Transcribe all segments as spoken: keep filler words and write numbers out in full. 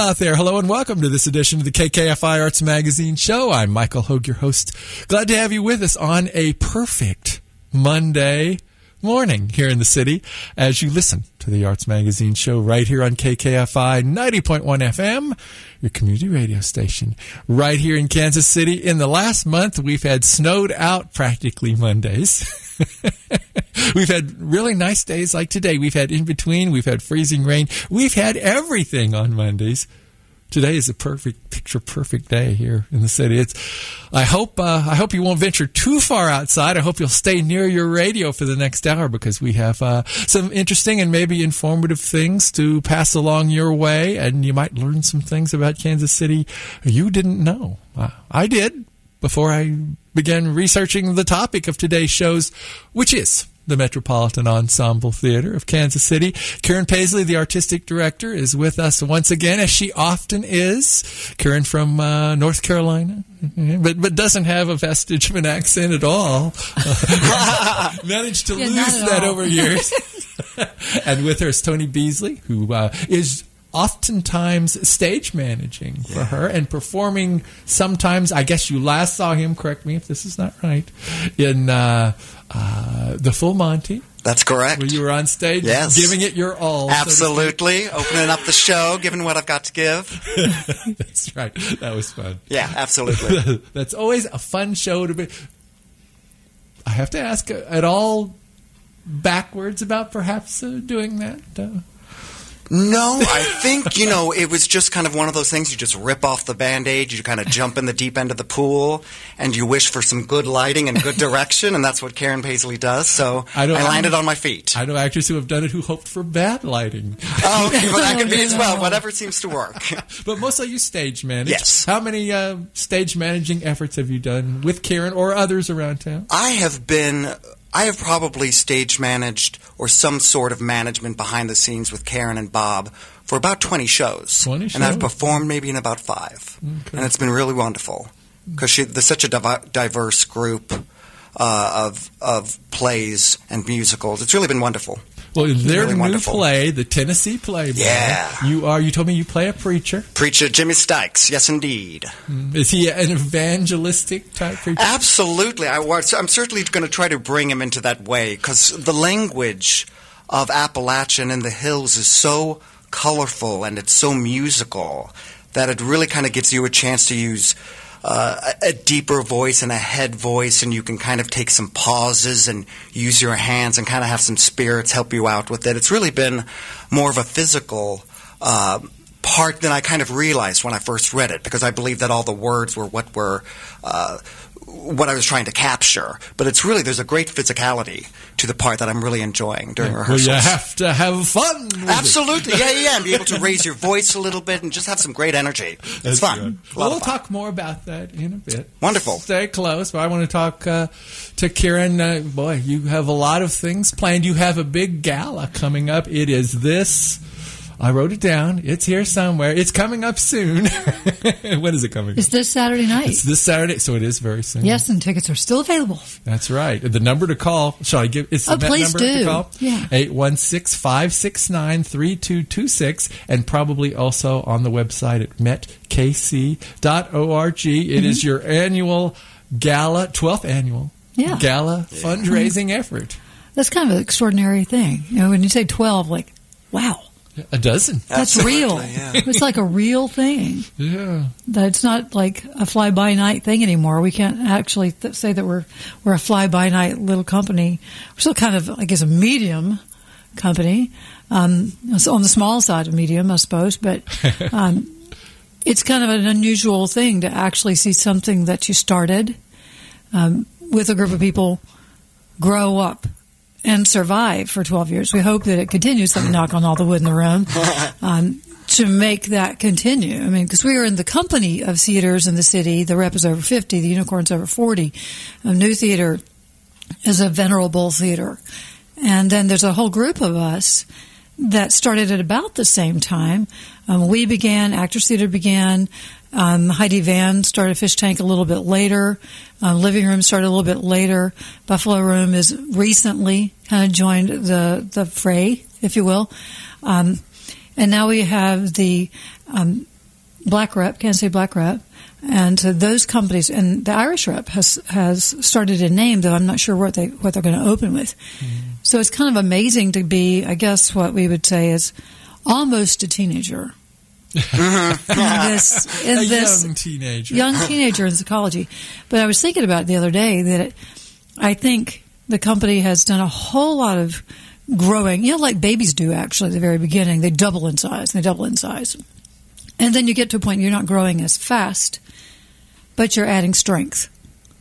out there. Hello and welcome to this edition of the K K F I Arts Magazine Show. I'm Michael Hogue, your host. Glad to have you with us on a perfect Monday morning here in the city as you listen to the Arts Magazine Show right here on K K F I ninety point one F M, your community radio station, right here in Kansas City. In the last month, we've had snowed out practically Mondays. We've had really nice days like today. We've had in between. We've had freezing rain. We've had everything on Mondays. Today is a perfect, picture perfect day here in the city. It's. I hope. Uh, I hope you won't venture too far outside. I hope you'll stay near your radio for the next hour because we have uh, some interesting and maybe informative things to pass along your way, and you might learn some things about Kansas City you didn't know. Uh, I did before I began researching the topic of today's shows, which is the Metropolitan Ensemble Theater of Kansas City. Karen Paisley, the artistic director, is with us once again, as she often is. Karen from uh, North Carolina, but but doesn't have a vestige of an accent at all. Uh, managed to yeah, lose that all. over years. And with her is Tony Beasley, who uh, is oftentimes stage managing for yeah. her and performing sometimes. I guess you last saw him, correct me if this is not right, in uh, uh, the Full Monty. That's correct. Where you were on stage, yes. giving it your all. Absolutely. So opening up the show, giving what I've got to give. That's right. That was fun. Yeah, absolutely. That's always a fun show to be. I have to ask at all backwards about perhaps uh, doing that? Uh, No, I think, you know, it was just kind of one of those things. You just rip off the Band-Aid, you kind of jump in the deep end of the pool, and you wish for some good lighting and good direction, and that's what Karen Paisley does. So I, I landed on my feet. I know actors who have done it who hoped for bad lighting. Oh, okay, well, that could be as well. Whatever seems to work. But mostly you stage manage. Yes. How many uh, stage managing efforts have you done with Karen or others around town? I have been... I have probably stage managed or some sort of management behind the scenes with Karen and Bob for about twenty shows. twenty shows? And I've performed maybe in about five. Okay. And it's been really wonderful because there's such a div- diverse group uh, of of plays and musicals. It's really been wonderful. Well, in their really new wonderful. play, the Tennessee Playboy, yeah. you are. You told me you play a preacher. Preacher Jimmy Stykes, yes, indeed. Is he an evangelistic type preacher? Absolutely. I, I'm certainly going to try to bring him into that way because the language of Appalachian in the hills is so colorful and it's so musical that it really kind of gives you a chance to use Uh, a, a deeper voice and a head voice, and you can kind of take some pauses and use your hands and kind of have some spirits help you out with it. It's really been more of a physical uh, part than I kind of realized when I first read it, because I believed that all the words were what were uh, what I was trying to capture. But it's really, there's a great physicality to the part that I'm really enjoying during yeah, rehearsals. Well, you have to have fun with Absolutely. it. Yeah, yeah, and be able to raise your voice a little bit and just have some great energy. It's That's fun. Good. A Well, lot we'll of fun. talk more about that in a bit. Wonderful. Stay close, but I want to talk uh, to Karen. Uh, boy, you have a lot of things planned. You have a big gala coming up. It is this... I wrote it down. It's here somewhere. It's coming up soon. When is it coming It's up? this Saturday night. It's this Saturday, so it is very soon. Yes, and tickets are still available. That's right. The number to call, shall I give? It's the Oh, please number do. to call. Yeah. eight one six, five six nine, three two two six, and probably also on the website at met k c dot org. It mm-hmm. is your annual gala, twelfth annual yeah. gala yeah. fundraising mm-hmm. effort. That's kind of an extraordinary thing. You know, when you say twelve, like, wow. A dozen. That's Absolutely, real. Yeah. It's like a real thing. Yeah. That it's not like a fly-by-night thing anymore. We can't actually th- say that we're we're a fly-by-night little company. We're still kind of, I guess, a medium company. Um, it's on the small side of medium, I suppose. But um, it's kind of an unusual thing to actually see something that you started um, with a group of people grow up and survive for twelve years. We hope that it continues. Let me knock on all the wood in the room um, to make that continue. I mean, because we are in the company of theaters in the city. The Rep is over fifty. The Unicorn's over forty. A New Theater is a venerable theater. And then there's a whole group of us that started at about the same time. Um, we began, Actors Theater began. Um, Heidi Van started Fish Tank a little bit later. Uh, Living Room started a little bit later. Buffalo Room is recently kind of joined the, the fray, if you will. Um, and now we have the um, Black Rep, Kansas City Black Rep. And so those companies, and the Irish Rep has has started a name, though I'm not sure what, they, what they're going to open with. Mm-hmm. So it's kind of amazing to be, I guess what we would say is almost a teenager. Mm-hmm. in this, in a this young teenager. Young teenager in psychology. But I was thinking about it the other day that it, I think the company has done a whole lot of growing, you know, like babies do actually at the very beginning. They double in size, they double in size. And then you get to a point you're not growing as fast, but you're adding strength.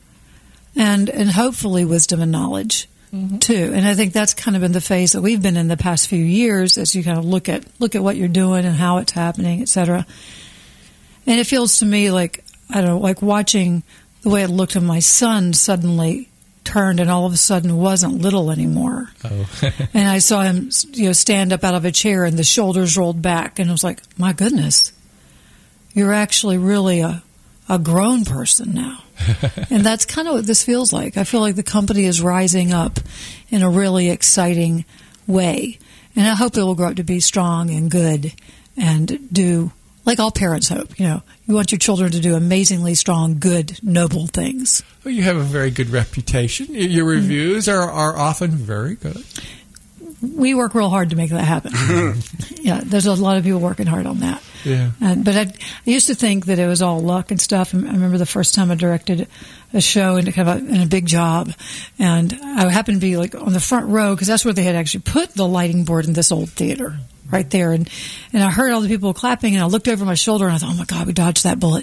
And and hopefully wisdom and knowledge. Mm-hmm. Too, and I think that's kind of been the phase that we've been in the past few years as you kind of look at look at what you're doing and how it's happening, et cetera. And it feels to me like, I don't know, like watching the way it looked when my son suddenly turned and all of a sudden wasn't little anymore. Oh. And I saw him, you know, stand up out of a chair and the shoulders rolled back, and I was like, my goodness, you're actually really a a grown person now. And that's kind of what this feels like. I feel like the company is rising up in a really exciting way. And I hope it will grow up to be strong and good and do, like all parents hope, you know, you want your children to do amazingly strong, good, noble things. Well, you have a very good reputation. Your reviews are, are often very good. We work real hard to make that happen. Yeah, there's a lot of people working hard on that. Yeah. And, but I, I used to think that it was all luck and stuff. And I remember the first time I directed a show in kind of a, in a big job, and I happened to be like on the front row because that's where they had actually put the lighting board in this old theater, right there. And and I heard all the people clapping, and I looked over my shoulder and I thought, oh my God, we dodged that bullet.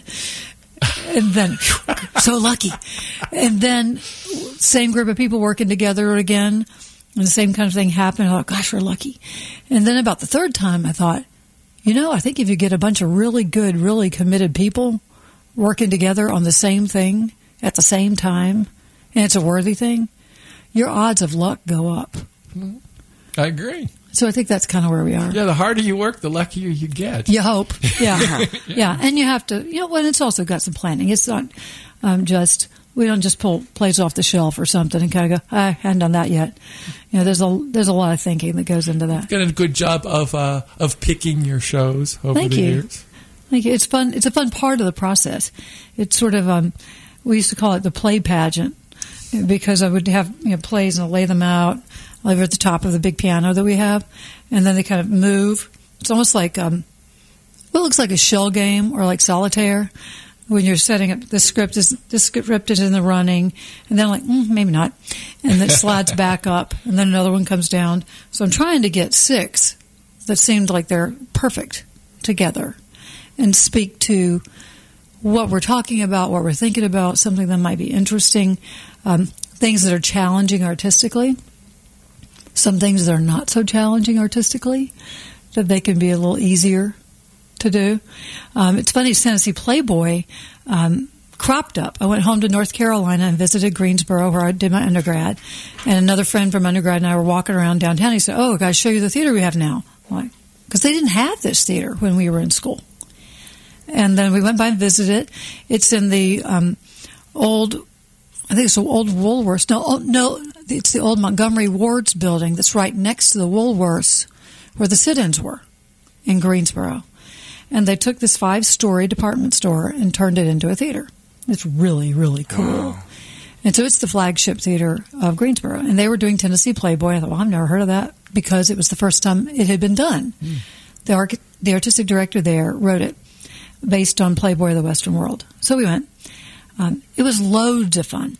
And then, so lucky. And then, same group of people working together again. And the same kind of thing happened. I thought, gosh, we're lucky. And then about the third time, I thought, you know, I think if you get a bunch of really good, really committed people working together on the same thing at the same time, and it's a worthy thing, your odds of luck go up. I agree. So I think that's kind of where we are. Yeah, the harder you work, the luckier you get. You hope. Yeah. yeah. yeah. And you have to, you know, well, it's also got some planning. It's not um, just... We don't just pull plays off the shelf or something and kind of go, I haven't done that yet. You know, there's a there's a lot of thinking that goes into that. You've done a good job of uh, of picking your shows over Thank the you. years. Thank you. It's fun. It's a fun part of the process. It's sort of um, we used to call it the play pageant because I would have you know plays and I'd lay them out over at the top of the big piano that we have, and then they kind of move. It's almost like um, well, it looks like a shell game or like solitaire. When you're setting up the script is the script is in the running, and then like mm, maybe not, and then it slides back up, and then another one comes down. So I'm trying to get six that seemed like they're perfect together, and speak to what we're talking about, what we're thinking about, something that might be interesting, um, things that are challenging artistically, some things that are not so challenging artistically, that they can be a little easier to do. Um, it's funny, Tennessee Playboy um, cropped up. I went home to North Carolina and visited Greensboro where I did my undergrad. And another friend from undergrad and I were walking around downtown. He said, oh, guys, show you the theater we have now. Like, because they didn't have this theater when we were in school. And then we went by and visited it. It's in the um, old, I think it's the old Woolworths. No, oh, no, it's the old Montgomery Ward's building that's right next to the Woolworths where the sit-ins were in Greensboro. And they took this five-story department store and turned it into a theater. It's really, really cool. Oh. And so it's the flagship theater of Greensboro. And they were doing Tennessee Playboy. I thought, well, I've never heard of that because it was the first time it had been done. Mm. The, arch- the artistic director there wrote it based on Playboy of the Western World. So we went. Um, it was loads of fun.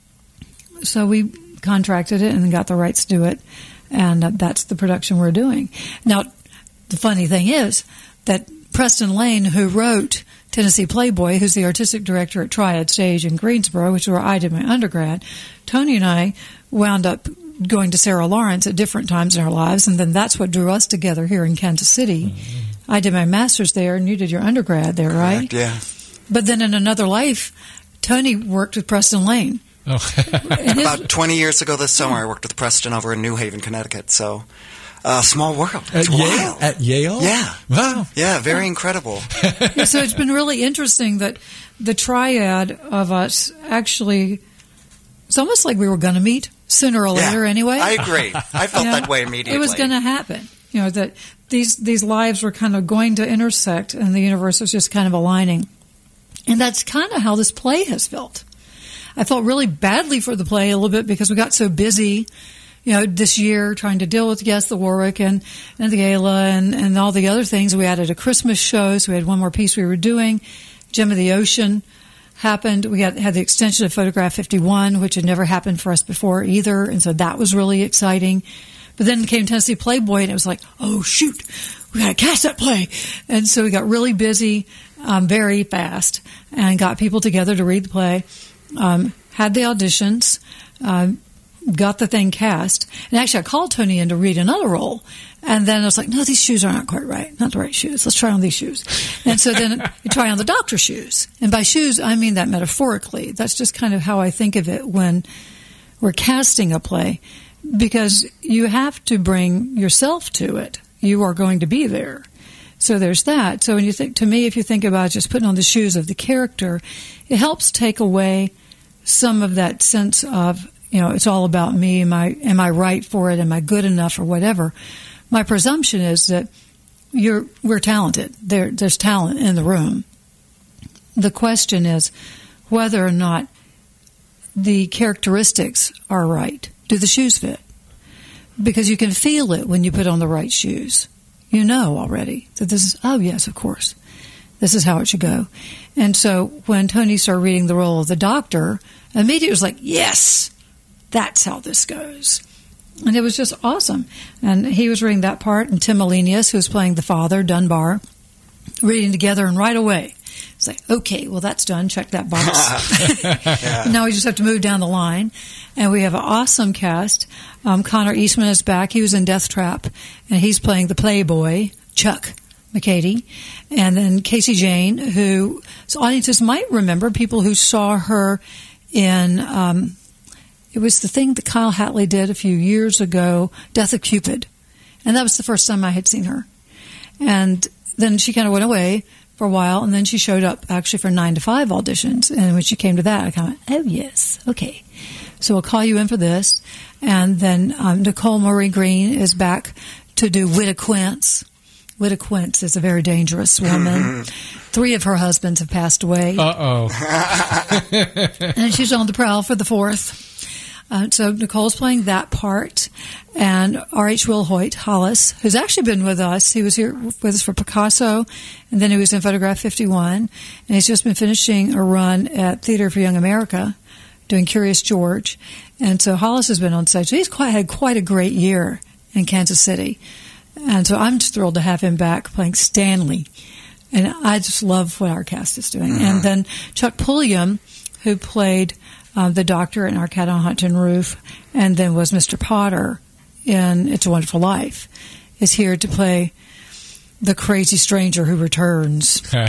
So we contracted it and got the rights to do it. And uh, that's the production we're doing. Now, the funny thing is that Preston Lane, who wrote Tennessee Playboy, who's the artistic director at Triad Stage in Greensboro, which is where I did my undergrad, Tony and I wound up going to Sarah Lawrence at different times in our lives, and then that's what drew us together here in Kansas City. Mm-hmm. I did my master's there, and you did your undergrad there, right? Correct, yeah. But then in another life, Tony worked with Preston Lane. Oh. About twenty years ago this summer, I worked with Preston over in New Haven, Connecticut, so... Uh, small world. It's At Yale? wild. At Yale? Yeah. Wow. Yeah, very incredible. Yeah, so it's been really interesting that the triad of us actually, it's almost like we were going to meet sooner or later yeah, anyway. I agree. I felt you know, that way immediately. It was going to happen. You know, that these these lives were kind of going to intersect, and the universe was just kind of aligning. And that's kind of how this play has felt. I felt really badly for the play a little bit because we got so busy, you know, this year trying to deal with, yes, the Warwick and, and the gala and, and all the other things. We added a Christmas show, so we had one more piece we were doing. Gem of the Ocean happened. We had, had the extension of Photograph fifty-one, which had never happened for us before either, and so that was really exciting. But then came Tennessee Playboy, and it was like, oh, shoot, we got to cast that play. And so we got really busy um, very fast and got people together to read the play. Um, had the auditions, uh, got the thing cast, and actually I called Tony in to read another role, and then I was like, no, these shoes are not quite right, not the right shoes, let's try on these shoes. And so then you try on the doctor shoes, and by shoes I mean that metaphorically. That's just kind of how I think of it when we're casting a play, because you have to bring yourself to it. You are going to be there. So there's that. So when you think, to me, if you think about just putting on the shoes of the character, it helps take away some of that sense of, you know, it's all about me. Am I, am I right for it? Am I good enough or whatever? My presumption is that you're, we're talented. There, there's talent in the room. The question is whether or not the characteristics are right. Do the shoes fit? Because you can feel it when you put on the right shoes. You know already that this is, oh, yes, of course. This is how it should go. And so when Tony started reading the role of the doctor, immediately it was like, yes, that's how this goes. And it was just awesome. And he was reading that part, and Tim Elenius, who was playing the father, Dunbar, reading together, and right away, it's like, okay, well, that's done. Check that box. Yeah. Now we just have to move down the line. And we have an awesome cast. Um, Connor Eastman is back. He was in Death Trap, and he's playing the Playboy, Chuck McCady. And then Casey Jane, who so audiences might remember, people who saw her in, um, it was the thing that Kyle Hatley did a few years ago, Death of Cupid. And that was the first time I had seen her. And then she kind of went away for a while, and then she showed up actually for nine to five auditions. And when she came to that, I kind of went, oh, yes, okay. So we'll call you in for this. And then um, Nicole Marie Green is back to do Witta Quince. Witta Quince is a very dangerous woman. Three of her husbands have passed away. Uh-oh. And she's on the prowl for the fourth. Uh, so Nicole's playing that part. And R H Wilhoit Hollis, who's actually been with us. He was here with us for Picasso, and then he was in Photograph fifty-one. And he's just been finishing a run at Theater for Young America, doing Curious George. And so Hollis has been on stage. So he's quite, had quite a great year in Kansas City. And so I'm just thrilled to have him back playing Stanley. And I just love what our cast is doing. Mm-hmm. And then Chuck Pulliam, who played uh, the doctor in Our Cat on Haunted Roof, and then was Mister Potter in It's a Wonderful Life, is here to play the crazy stranger who returns. And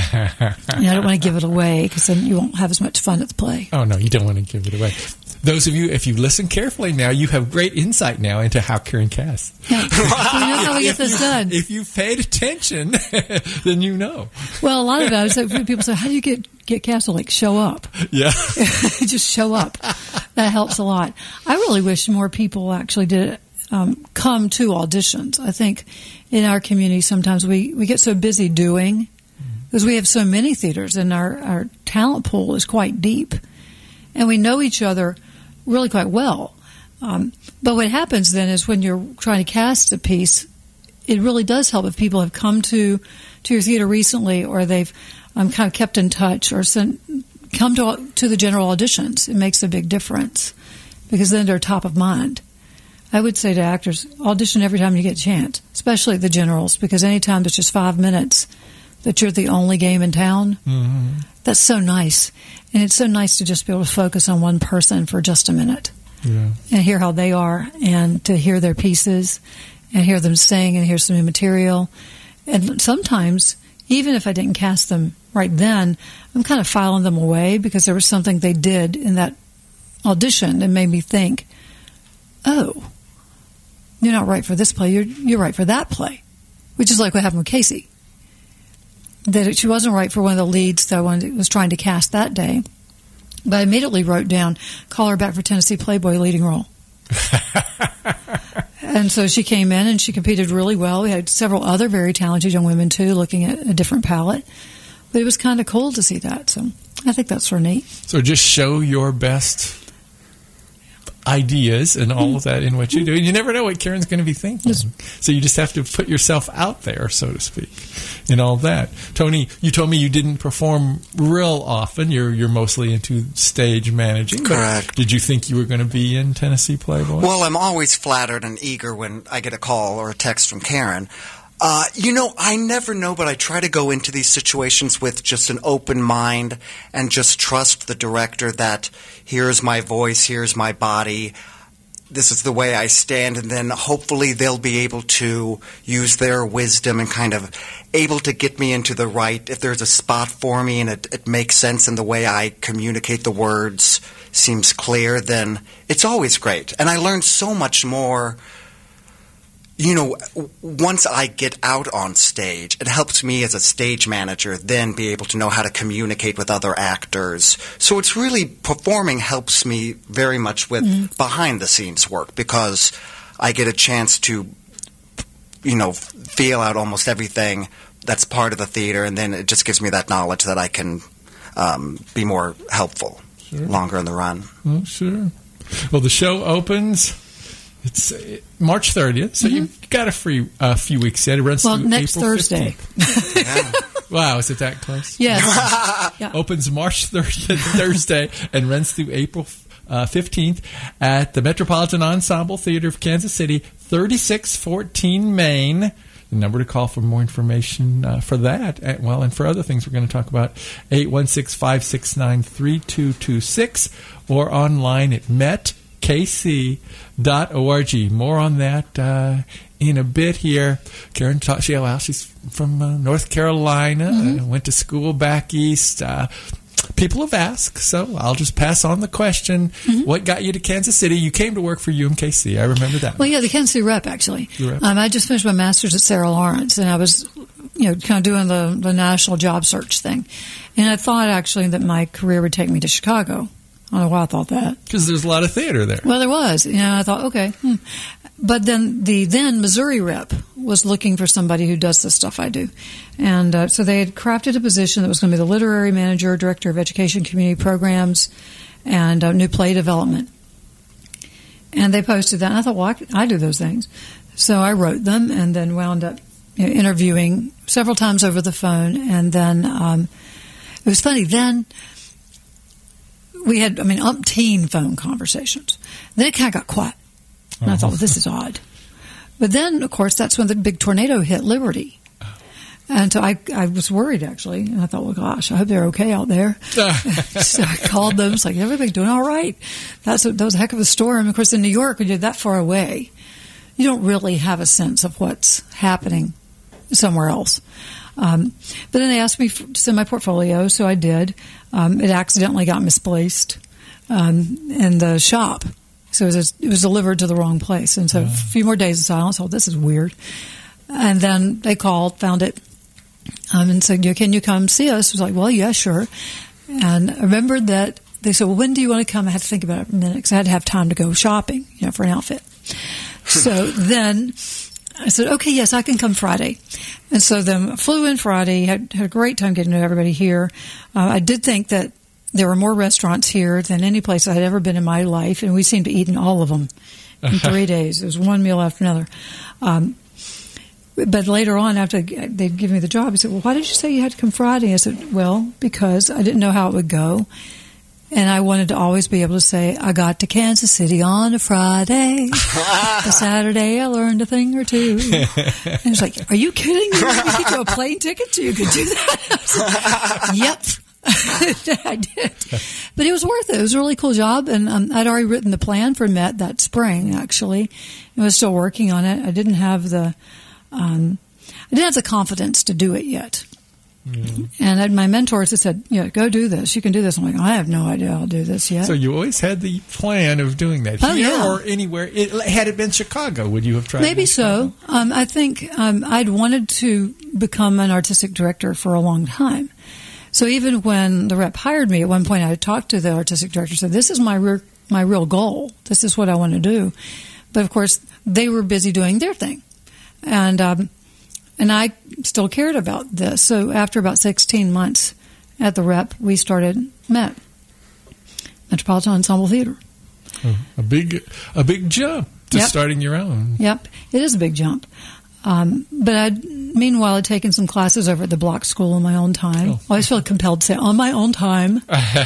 I don't want to give it away because then you won't have as much fun at the play. Oh, no, you don't want to give it away. Those of you, if you listen carefully now, you have great insight now into how Karen casts. Yeah. We know how we get this done. If you've paid attention, then you know. Well, a lot of it, like, people say, how do you get, get cast? Like, show up. Yeah. Just show up. That helps a lot. I really wish more people actually did um, come to auditions. I think in our community sometimes we, we get so busy doing, because we have so many theaters and our, our talent pool is quite deep. And we know each other really quite well. Um, but what happens then is when you're trying to cast a piece, it really does help if people have come to, to your theater recently, or they've um, kind of kept in touch, or sent, come to, to the general auditions. It makes a big difference because then they're top of mind. I would say to actors, audition every time you get a chance, especially at the generals, because anytime there's just five minutes that you're the only game in town, mm-hmm. That's so nice. And it's so nice to just be able to focus on one person for just a minute. Yeah. And hear how they are, and to hear their pieces, and hear them sing, and hear some new material. And sometimes, even if I didn't cast them right then, I'm kind of filing them away because there was something they did in that audition that made me think, oh, you're not right for this play, you're, you're right for that play. Which is like what happened with Casey. That she wasn't right for one of the leads that I was trying to cast that day. But I immediately wrote down, call her back for Tennessee Playboy leading role. And And so she came in and she competed really well. We had several other very talented young women, too, looking at a different palette. But it was kind of cool to see that. So I think that's sort of neat. So just show your best ideas and all of that in what you do. And you never know what Karen's going to be thinking. Yes. So you just have to put yourself out there, so to speak, in all that. Tony, you told me you didn't perform real often. You're you're mostly into stage managing. Correct. Did you think you were going to be in Tennessee Playboy? Well, I'm always flattered and eager when I get a call or a text from Karen. Uh, you know, I never know, but I try to go into these situations with just an open mind and just trust the director that here's my voice, here's my body, this is the way I stand, and then hopefully they'll be able to use their wisdom and kind of able to get me into the right, if there's a spot for me and it, it makes sense and the way I communicate the words seems clear, then it's always great. And I learned so much more. You know, once I get out on stage, it helps me as a stage manager then be able to know how to communicate with other actors. So it's really, performing helps me very much with mm-hmm. behind-the-scenes work because I get a chance to, you know, feel out almost everything that's part of the theater, and then it just gives me that knowledge that I can um, be more helpful sure. longer in the run. Oh, sure. Well, the show opens... It's uh, March thirtieth, so mm-hmm. you've got a free uh, few weeks yet. It runs well, through next April Thursday. yeah. Wow, is it that close? Yes. yeah. Opens March thirtieth, Thursday, and runs through April uh, fifteenth at the Metropolitan Ensemble Theater of Kansas City, thirty-six fourteen Main. The number to call for more information uh, for that, uh, well, and for other things we're going to talk about, eight one six, five six nine, three two two six, or online at met k c dot org. More on that uh, in a bit here. Karen taught, she, well, she's from uh, North Carolina, mm-hmm. uh, went to school back east. Uh, people have asked, so I'll just pass on the question. Mm-hmm. What got you to Kansas City? You came to work for U M K C. I remember that. Well, yeah, the Kansas City rep, actually. Rep. Um, I just finished my master's at Sarah Lawrence, and I was, you know, kind of doing the, the national job search thing. And I thought, actually, that my career would take me to Chicago. I don't know why I thought that. Because there's a lot of theater there. Well, there was. You know, I thought, okay. Hmm. But then the then Missouri rep was looking for somebody who does the stuff I do. And uh, so they had crafted a position that was going to be the literary manager, director of education community programs, and uh, new play development. And they posted that. And I thought, well, I, I do those things. So I wrote them and then wound up you know, interviewing several times over the phone. And then um, it was funny. Then... we had, I mean, umpteen phone conversations. Then it kind of got quiet. And uh-huh. I thought, well, this is odd. But then, of course, that's when the big tornado hit Liberty. And so I, I was worried, actually. And I thought, well, gosh, I hope they're okay out there. So I called them. It's like, everybody doing all right. That's a, that was a heck of a storm. Of course, in New York, when you're that far away, you don't really have a sense of what's happening somewhere else. Um, but then they asked me to send my portfolio, so I did. Um, it accidentally got misplaced um, in the shop, so it was, it was delivered to the wrong place. And so a few more days of silence. Oh, this is weird. And then they called, found it, um, and said, "Can you come see us?" I was like, "Well, yeah, sure." And I remembered that they said, "Well, when do you want to come?" I had to think about it for a minute because I had to have time to go shopping, you know, for an outfit. So then I said, okay, yes, I can come Friday. And so then I flew in Friday, had, had a great time getting to know everybody here. Uh, I did think that there were more restaurants here than any place I had ever been in my life, and we seemed to eat in all of them in three days. It was one meal after another. Um, but later on, after they'd given me the job, he said, well, why did you say you had to come Friday? I said, well, because I didn't know how it would go. And I wanted to always be able to say, I got to Kansas City on a Friday. A Saturday, I learned a thing or two. And it's like, are you kidding me? You get you a plane ticket so you could do that? I was like, yep. I did. But it was worth it. It was a really cool job. And um, I'd already written the plan for Met that spring, actually. I was still working on it. I didn't have the, um, I didn't have the confidence to do it yet. Mm-hmm. And I had my mentors that said, yeah, go do this. You can do this. I'm like, I have no idea I'll do this yet. So you always had the plan of doing that oh, here yeah. or anywhere. It, had it been Chicago, would you have tried? Maybe so. Um, I think um, I'd wanted to become an artistic director for a long time. So even when the rep hired me, at one point I talked to the artistic director and said, this is my, re- my real goal. This is what I want to do. But of course, they were busy doing their thing, and um, and I still cared about this. So after about sixteen months at the Rep, we started M E T, Metropolitan Ensemble Theater. Oh, a big a big jump to Yep. starting your own. Yep, it is a big jump. Um, but I'd, meanwhile, I'd taken some classes over at the Block School on my own time. Oh. I always felt compelled to say, on my own time.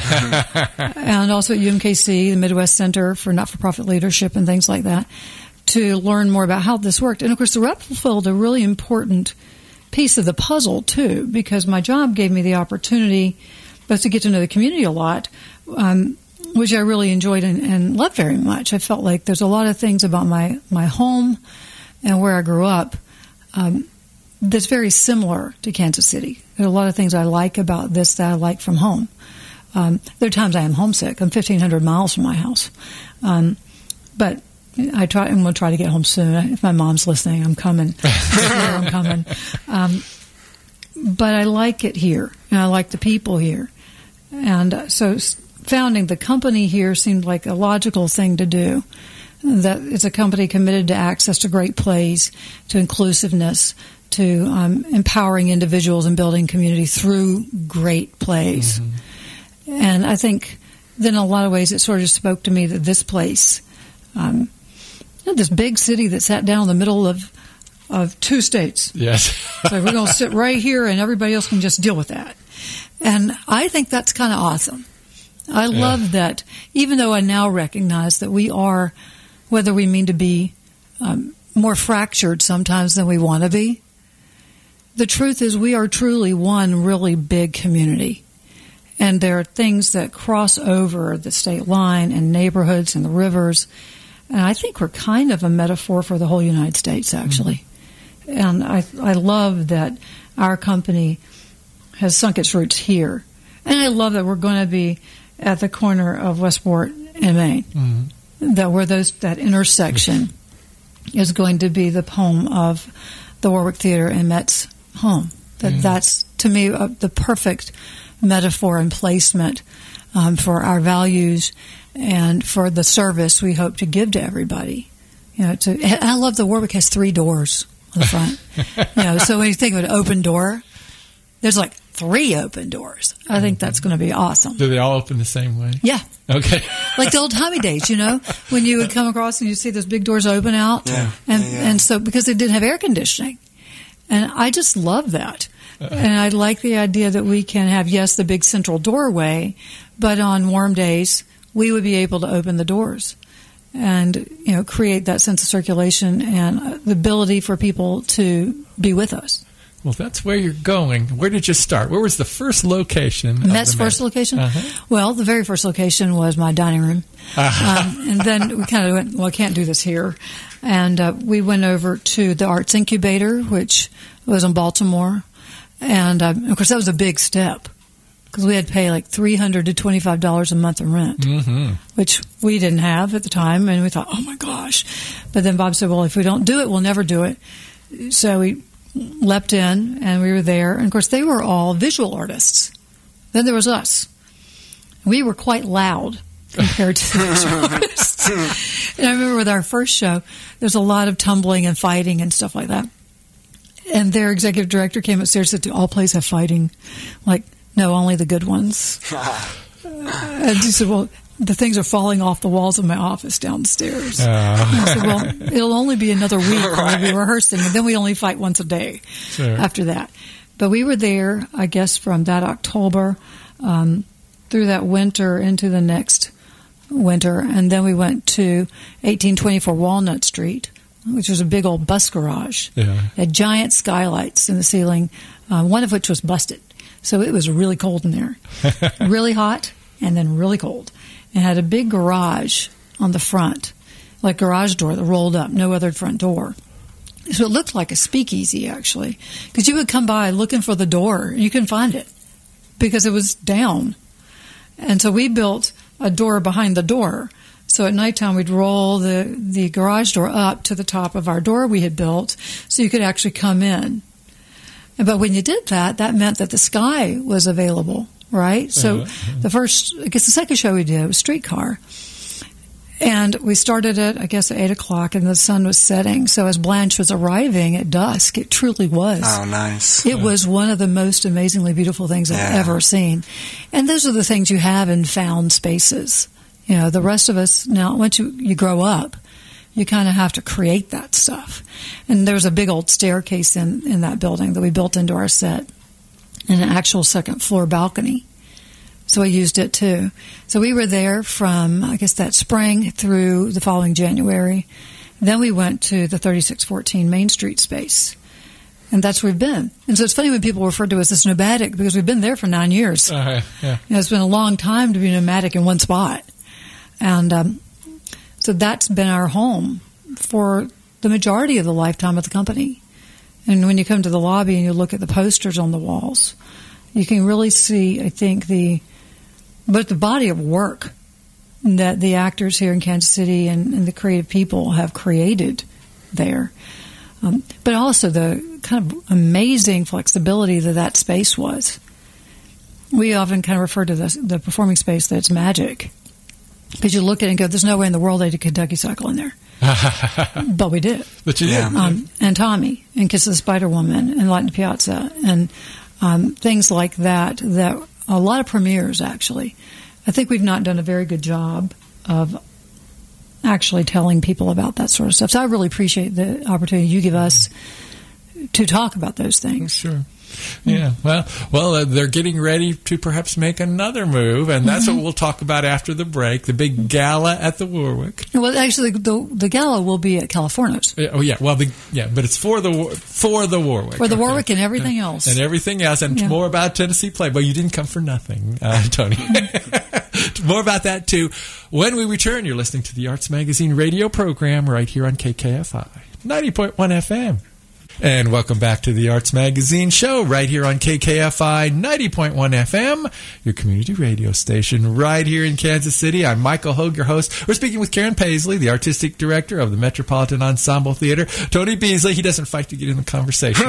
And also at U M K C, the Midwest Center for Not-for-Profit Leadership and things like that, to learn more about how this worked. And, of course, the Rep fulfilled a really important piece of the puzzle, too, because my job gave me the opportunity both to get to know the community a lot, um, which I really enjoyed and, and loved very much. I felt like there's a lot of things about my, my home and where I grew up um, that's very similar to Kansas City. There are a lot of things I like about this that I like from home. Um, there are times I am homesick. I'm fifteen hundred miles from my house. Um, but I try, I'm going to try to get home soon. If my mom's listening, I'm coming. I'm coming. Um, but I like it here, and I like the people here. And uh, so founding the company here seemed like a logical thing to do. That it's a company committed to access to great plays, to inclusiveness, to um, empowering individuals and building community through great plays. Mm-hmm. And I think then in a lot of ways it sort of spoke to me that this place, um, you know, this big city that sat down in the middle of of two states. Yes. So we're going to sit right here and everybody else can just deal with that. And I think that's kind of awesome. I Yeah. love that, even though I now recognize that we are, whether we mean to be um, more fractured sometimes than we want to be, the truth is we are truly one really big community. And there are things that cross over the state line and neighborhoods and the rivers. And I think we're kind of a metaphor for the whole United States, actually. Mm-hmm. And I, I love that our company has sunk its roots here. And I love that we're going to be at the corner of Westport and Main. Mm-hmm. That where those that intersection is going to be the home of the Warwick Theater and Met's home. That mm-hmm. That's, to me, uh, the perfect metaphor and placement um, for our values and for the service we hope to give to everybody. You know, to, and I love the Warwick has three doors on the front. You know, so when you think of an open door, there's like three open doors. I think that's going to be awesome. Do they all open the same way? Yeah. Okay. Like the old timey days, you know, when you would come across and you see those big doors open out. Yeah. And, yeah, yeah. and so, because they didn't have air conditioning. And I just love that. Uh-huh. And I like the idea that we can have, yes, the big central doorway, but on warm days, we would be able to open the doors and, you know, create that sense of circulation and the ability for people to be with us. Well, that's where you're going. Where did you start? Where was the first location? Met's of the first Met? location? Uh-huh. Well, the very first location was my dining room. Uh-huh. Um, and then we kind of went, well, I can't do this here. And uh, we went over to the Arts Incubator, which was in Baltimore. And, uh, of course, that was a big step because we had to pay like three hundred dollars to twenty-five dollars a month in rent, mm-hmm. which we didn't have at the time. And we thought, oh, my gosh. But then Bob said, well, if we don't do it, we'll never do it. So we leapt in, and we were there. And, of course, they were all visual artists. Then there was us. We were quite loud compared to the visual artists. And I remember with our first show, there's a lot of tumbling and fighting and stuff like that. And their executive director came upstairs and said, do all plays have fighting? Like, no, only the good ones. And he said, well, the things are falling off the walls of my office downstairs. Uh. I said, well, it'll only be another week while we'll be rehearsing, and then we only fight once a day sure. after that. But we were there, I guess, from that October um, through that winter into the next winter, and then we went to eighteen twenty-four Walnut Street, which was a big old bus garage. Yeah. It had giant skylights in the ceiling, uh, one of which was busted. So it was really cold in there. Really hot and then really cold. And had a big garage on the front, like garage door that rolled up, no other front door. So it looked like a speakeasy, actually, because you would come by looking for the door, and you couldn't find it because it was down. And so we built a door behind the door. So at nighttime, we'd roll the, the garage door up to the top of our door we had built so you could actually come in. But when you did that, that meant that the sky was available, right? So uh-huh. the first, I guess the second show we did was Streetcar. And we started it, I guess, at eight o'clock, and the sun was setting. So as Blanche was arriving at dusk, it truly was. Oh, nice. It was one of the most amazingly beautiful things I've Yeah. ever seen. And those are the things you have in found spaces. You know, the rest of us, now, once you, you grow up, you kind of have to create that stuff. And there's a big old staircase in, in that building that we built into our set, and an actual second floor balcony. So I used it too. So we were there from, I guess, that spring through the following January. Then we went to the thirty-six fourteen Main Street space. And that's where we've been. And so it's funny when people refer to us as nomadic, because we've been there for nine years. Uh, yeah. You know, it's been a long time to be nomadic in one spot. And um, so that's been our home for the majority of the lifetime of the company. And when you come to the lobby and you look at the posters on the walls, you can really see, I think, the but the body of work that the actors here in Kansas City and, and the creative people have created there. Um, but also the kind of amazing flexibility that that space was. We often kind of refer to the, the performing space that it's magic. Because you look at it and go, there's no way in the world they did Kentucky Cycle in there. But we did. But you Yeah. did. Um, and Tommy, and Kiss of the Spider Woman, and Light in the Piazza, and um, things like that, that a lot of premieres, actually. I think we've not done a very good job of actually telling people about that sort of stuff. So I really appreciate the opportunity you give us to talk about those things. Sure. Yeah. Well, well, uh, they're getting ready to perhaps make another move, and that's Mm-hmm. what we'll talk about after the break. The big gala at the Warwick. Well, actually, the, the gala will be at California's. Yeah, oh yeah. Well, the yeah, but it's for the War- for the Warwick. For the okay. Warwick and everything else. And everything else, and Yeah. more about Tennessee Playboy. You didn't come for nothing, uh, Tony. More about that, too. When we return, you're listening to the Arts Magazine radio program right here on K K F I ninety point one F M. And welcome back to the Arts Magazine show right here on K K F I ninety point one F M, your community radio station right here in Kansas City. I'm Michael Hogue, your host. We're speaking with Karen Paisley, the artistic director of the Metropolitan Ensemble Theater. Tony Beasley, he doesn't fight to get in the conversation.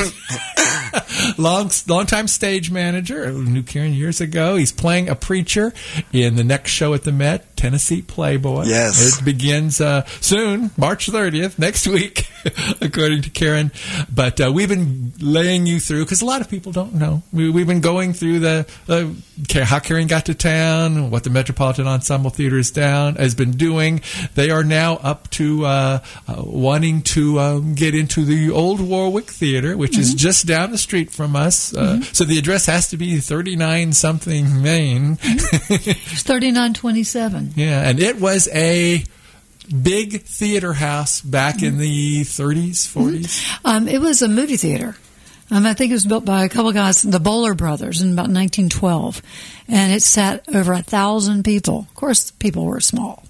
Long, long-time stage manager, knew Karen years ago. He's playing a preacher in the next show at the Met, Tennessee Playboy. Yes. It begins uh, soon, March thirtieth, next week, according to Karen. But uh, we've been laying you through, because a lot of people don't know. We, we've been going through the uh, how Karen got to town, what the Metropolitan Ensemble Theater is down has been doing. They are now up to uh, uh, wanting to um, get into the old Warwick Theater, which mm-hmm. is just down the street from us. Uh, mm-hmm. So the address has to be thirty-nine something Main. It's thirty-nine twenty-seven. Yeah, and it was a big theater house back mm-hmm. in the thirties, forties. Mm-hmm. Um, it was a movie theater. Um, I think it was built by a couple guys, the Bowler brothers, in about nineteen twelve, and it sat over a thousand people. Of course, people were small.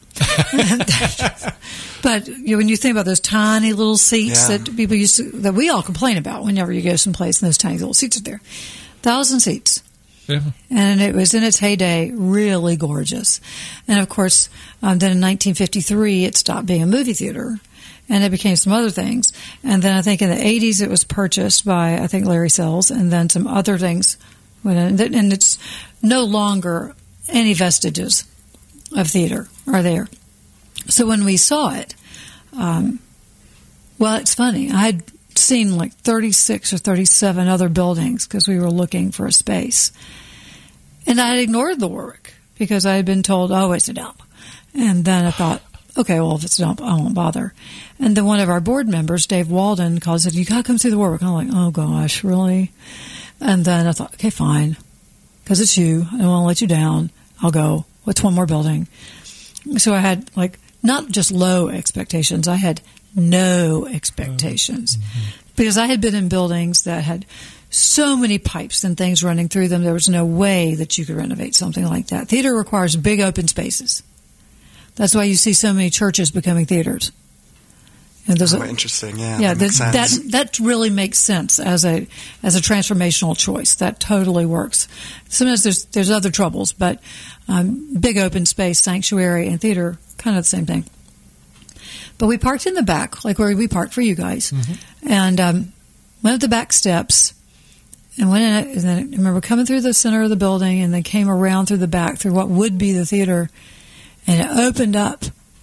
But you know, when you think about those tiny little seats Yeah. that people used to, that we all complain about whenever you go someplace and those tiny little seats are there, thousand seats. Yeah. And it was in its heyday really gorgeous. And of course, um, then in nineteen fifty-three, it stopped being a movie theater, and it became some other things. And then I think in the eighties, it was purchased by, I think, Larry Sells, and then some other things went in. And it's no longer any vestiges of theater are there. So when we saw it, um, well, it's funny. I had seen like thirty-six or thirty-seven other buildings because we were looking for a space. And I had ignored the Warwick because I had been told, oh, it's a dump. And then I thought, okay, well, if it's a dump, I won't bother. And then one of our board members, Dave Walden, called and said, you got to come see the Warwick. And I'm like, oh, gosh, really? And then I thought, okay, fine, because it's you. I don't want to let you down. I'll go. What's one more building? So I had, like, not just low expectations. I had no expectations mm-hmm. because I had been in buildings that had so many pipes and things running through them. There was no way that you could renovate something like that. Theater requires big open spaces. That's why you see so many churches becoming theaters. And there's oh, a, interesting. Yeah, yeah, that, makes that, sense. that that really makes sense as a as a transformational choice. That totally works. Sometimes there's there's other troubles, but um, big open space, sanctuary, and theater, kind of the same thing. But we parked in the back, like where we parked for you guys, mm-hmm. and um, went up the back steps, and went in. And then I remember coming through the center of the building, and then came around through the back through what would be the theater, and it opened up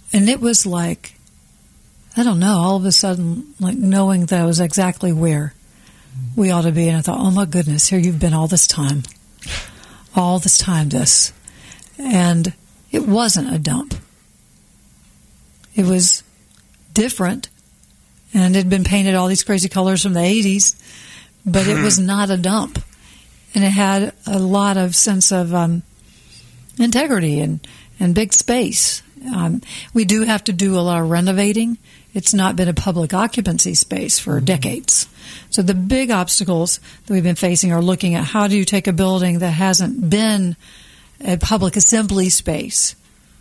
And it was like, I don't know, all of a sudden, like knowing that I was exactly where we ought to be. And I thought, oh my goodness, here you've been all this time. All this time, this. And it wasn't a dump. It was different. And it had been painted all these crazy colors from the eighties. But it was not a dump. And it had a lot of sense of um, integrity and, and big space. Um, we do have to do a lot of renovating. It's not been a public occupancy space for mm-hmm. decades. So the big obstacles that we've been facing are looking at how do you take a building that hasn't been a public assembly space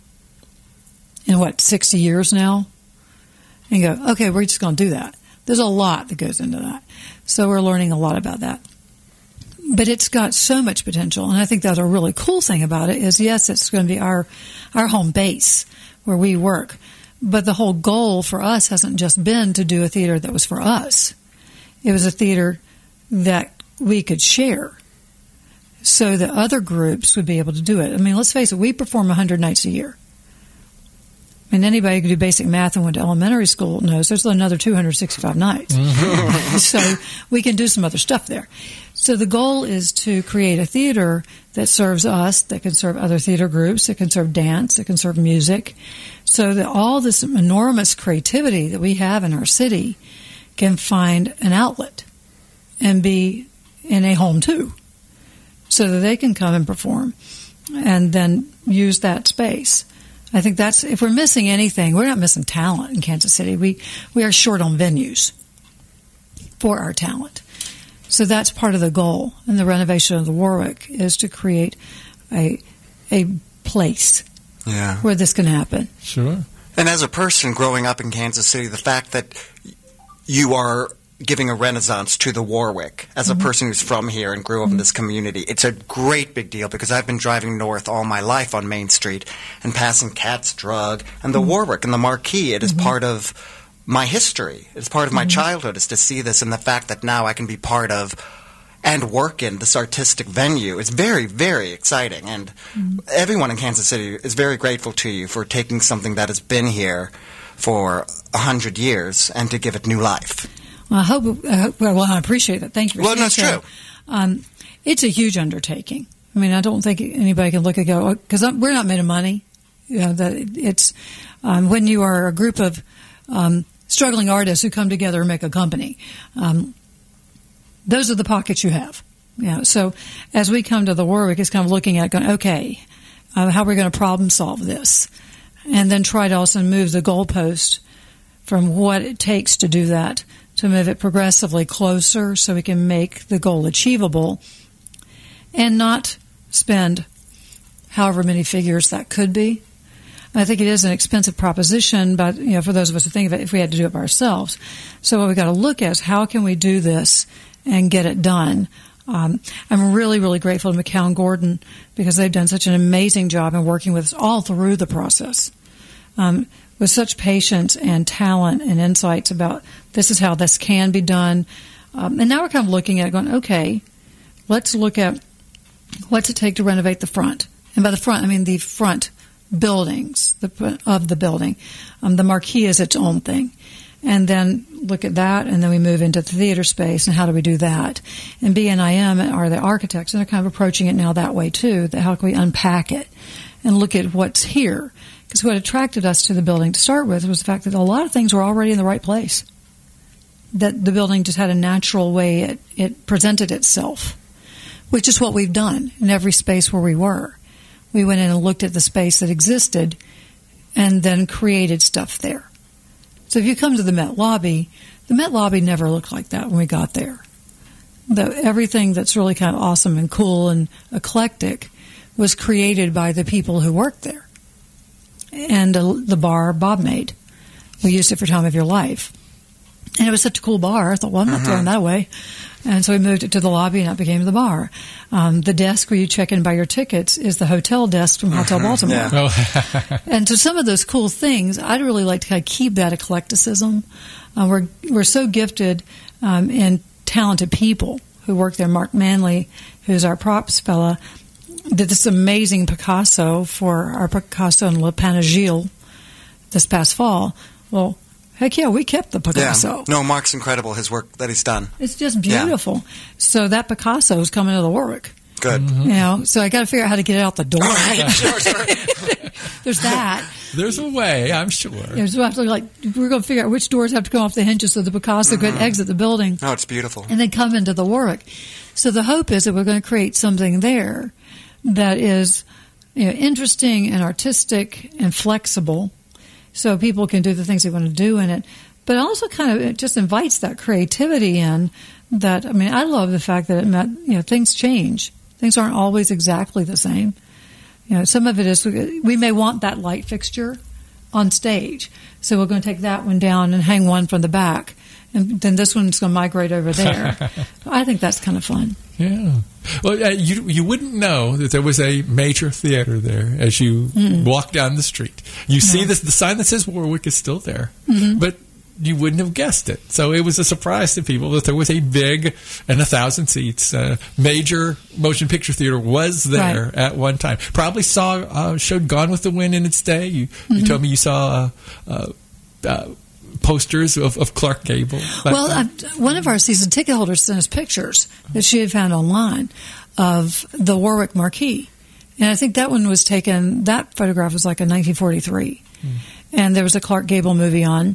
in, what, sixty years now? And go, okay, we're just going to do that. There's a lot that goes into that. So we're learning a lot about that. But it's got so much potential, and I think that's a really cool thing about it is, yes, it's going to be our our home base where we work. But the whole goal for us hasn't just been to do a theater that was for us. It was a theater that we could share so that other groups would be able to do it. I mean, let's face it, we perform one hundred nights a year. I mean, anybody who can do basic math and went to elementary school knows there's another two hundred sixty-five nights. Mm-hmm. So we can do some other stuff there. So the goal is to create a theater that serves us, that can serve other theater groups, that can serve dance, that can serve music, so that all this enormous creativity that we have in our city can find an outlet and be in a home too, so that they can come and perform and then use that space. I think that's, if we're missing anything, we're not missing talent in Kansas City. We we are short on venues for our talent. So that's part of the goal in the renovation of the Warwick, is to create a a place yeah. where this can happen. Sure. And as a person growing up in Kansas City, the fact that you are giving a renaissance to the Warwick, as a mm-hmm. person who's from here and grew up mm-hmm. in this community, it's a great big deal, because I've been driving north all my life on Main Street and passing Cat's Drug and the mm-hmm. Warwick and the Marquee. It is mm-hmm. part of my history. It's part of my mm-hmm. childhood, is to see this, and the fact that now I can be part of and work in this artistic venue is very, very exciting. And mm-hmm. everyone in Kansas City is very grateful to you for taking something that has been here for a hundred years and to give it new life. Well, I hope. Uh, well, I appreciate that. Thank you for well, saying so. Well, no, it's true. Um, it's a huge undertaking. I mean, I don't think anybody can look and go, because we're not made of money. You know, that it's um, when you are a group of um, struggling artists who come together and make a company. Um, those are the pockets you have. You know, so as we come to the Warwick, it's kind of looking at going, okay, uh, how are we going to problem solve this, and then try to also move the goalpost from what it takes to do that, to move it progressively closer so we can make the goal achievable and not spend however many figures that could be. I think it is an expensive proposition, but you know, for those of us who think of it, if we had to do it by ourselves. So what we've got to look at is how can we do this and get it done. Um, I'm really, really grateful to McCown Gordon, because they've done such an amazing job in working with us all through the process. Um, with such patience and talent and insights about this is how this can be done. Um, and now we're kind of looking at it going, okay, let's look at what's it take to renovate the front. And by the front, I mean the front buildings the, of the building. Um, the Marquee is its own thing. And then look at that, and then we move into the theater space, and how do we do that? And B N I M are the architects, and they're kind of approaching it now that way too, that how can we unpack it and look at what's here? Because what attracted us to the building to start with was the fact that a lot of things were already in the right place. That the building just had a natural way it, it presented itself, which is what we've done in every space where we were. We went in and looked at the space that existed and then created stuff there. So if you come to the Met Lobby, the Met Lobby never looked like that when we got there. The, everything that's really kind of awesome and cool and eclectic was created by the people who worked there. And uh, the bar Bob made. We used it for Time of Your Life. And it was such a cool bar. I thought, well, I'm not uh-huh. throwing that away. And so we moved it to the lobby, and that became the bar. Um, the desk where you check in by your tickets is the hotel desk from Hotel uh-huh. Baltimore. Yeah. Oh. And to some of those cool things, I'd really like to kind of keep that eclecticism. Uh, we're we're so gifted um, in talented people who work there. Mark Manley, who's our props fella, did this amazing Picasso for our Picasso and Le Panagile this past fall. Well, heck yeah, we kept the Picasso. Yeah. No, Mark's incredible, his work that he's done. It's just beautiful. Yeah. So that Picasso is coming to the Warwick. Good. Mm-hmm. You know, so I got to figure out how to get it out the door. Right. Sure, sure. There's that. There's a way, I'm sure. Yeah, so have to, like, we're going to figure out which doors have to come off the hinges so the Picasso mm-hmm. could exit the building. Oh, it's beautiful. And then come into the Warwick. So the hope is that we're going to create something there that is, you know, interesting and artistic and flexible, so people can do the things they want to do in it. But also kind of it just invites that creativity in. That I mean, I love the fact that it met, you know, things change. Things aren't always exactly the same. You know, some of it is we may want that light fixture on stage, so we're going to take that one down and hang one from the back, and then this one's going to migrate over there. I think that's kind of fun. Yeah. Well, uh, you you wouldn't know that there was a major theater there as you mm. walk down the street. You no. see this, the sign that says Warwick is still there, mm-hmm. but you wouldn't have guessed it. So it was a surprise to people that there was a big and a thousand seats uh, major motion picture theater was there right. at one time. Probably saw uh, showed Gone with the Wind in its day. You, mm-hmm. you told me you saw uh, uh, uh, posters of, of Clark Gable. Well, uh, one of our season ticket holders sent us pictures that she had found online of the Warwick Marquee. And I think that one was taken, that photograph was like in nineteen forty-three. Mm. And there was a Clark Gable movie on.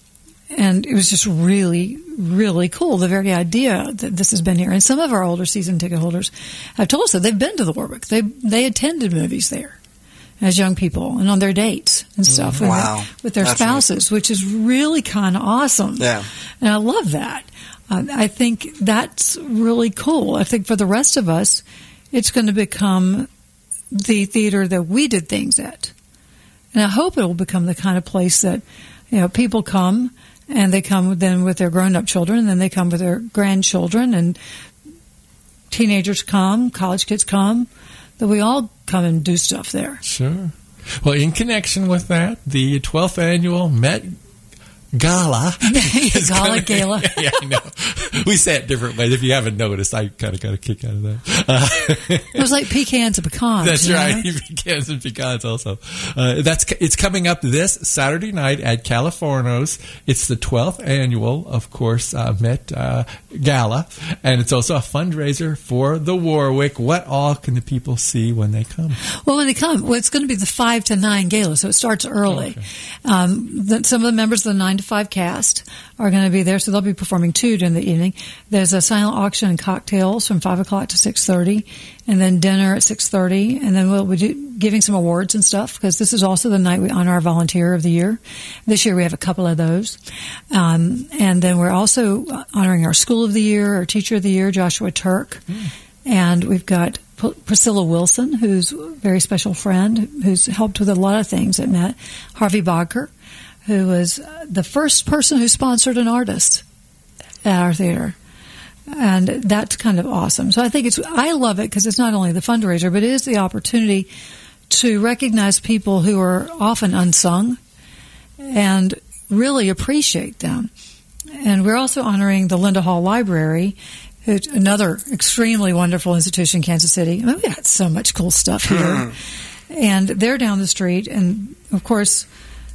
And it was just really, really cool, the very idea that this has been here. And some of our older season ticket holders have told us that they've been to the Warwick. They they attended movies there as young people and on their dates and stuff mm, wow. with, their, with their That's spouses, really... which is really kind of awesome. Yeah. And I love that. Uh, I think that's really cool. I think for the rest of us, it's going to become the theater that we did things at. And I hope it will become the kind of place that, you know, people come. And they come then with their grown-up children, and then they come with their grandchildren, and teenagers come, college kids come, that we all come and do stuff there. Sure. Well, in connection with that, the twelfth annual Met Gala. Gala, gonna, Gala. Yeah, I know. We say it different ways. If you haven't noticed, I kind of got a kick out of that. Uh, it was like pecans and pecans. That's right. Know? Pecans and pecans also. Uh, that's It's coming up this Saturday night at Californo's. It's the twelfth annual, of course, uh, Met uh, Gala. And it's also a fundraiser for the Warwick. What all can the people see when they come? Well, when they come, well, it's going to be the five to nine gala, so it starts early. Okay. Um, the, some of the members of the nine to five cast are going to be there, so they'll be performing two during the evening. There's a silent auction and cocktails from five o'clock to six thirty, and then dinner at six thirty, and then we'll be giving some awards and stuff, because this is also the night we honor our Volunteer of the Year. This year we have a couple of those. Um, and then we're also honoring our School of the Year, our Teacher of the Year, Joshua Turk. Mm. And we've got Priscilla Wilson, who's a very special friend, who's helped with a lot of things at Met. Harvey Bodker, who was the first person who sponsored an artist at our theater. And that's kind of awesome. So I think it's, I love it because it's not only the fundraiser, but it is the opportunity to recognize people who are often unsung and really appreciate them. And we're also honoring the Linda Hall Library, who's another extremely wonderful institution in Kansas City. I mean, we got so much cool stuff here. And they're down the street. And, of course,